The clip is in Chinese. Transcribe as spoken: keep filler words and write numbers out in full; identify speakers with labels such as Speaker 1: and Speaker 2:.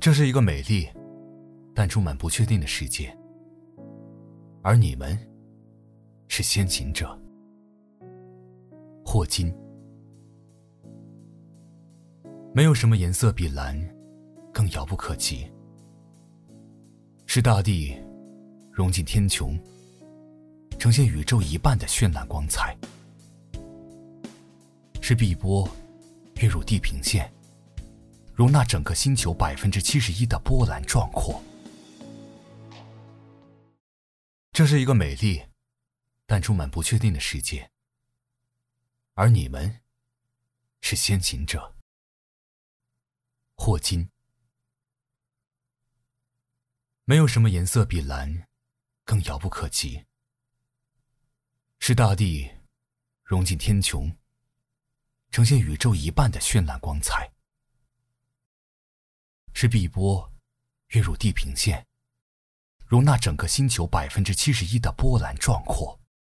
Speaker 1: 这是一个美丽但充满不确定的世界，而你们是先行者。霍金。没有什么颜色比蓝更遥不可及，是大地融进天穹，呈现宇宙一半的绚烂光彩，是碧波跃入地平线，容纳整个星球百分之七十一的波澜壮阔。这是一个美丽但充满不确定的世界，而你们是先行者。霍金。没有什么颜色比蓝更遥不可及，是大地融进天穹，呈现宇宙一半的绚烂光彩，是碧波跃入地平线，容纳整个星球百分之七十一的波澜壮阔。